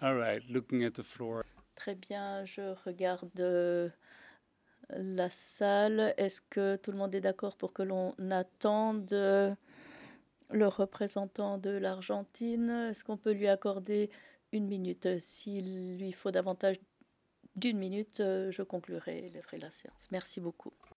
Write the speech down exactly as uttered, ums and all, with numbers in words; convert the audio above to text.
All right, looking at the floor. Très bien, je regarde euh, la salle. Est-ce que tout le monde est d'accord pour que l'on attende euh, le représentant de l'Argentine? Est-ce qu'on peut lui accorder une minute? S'il lui faut davantage d'une minute, euh, je conclurai les frais de la séance. Merci beaucoup.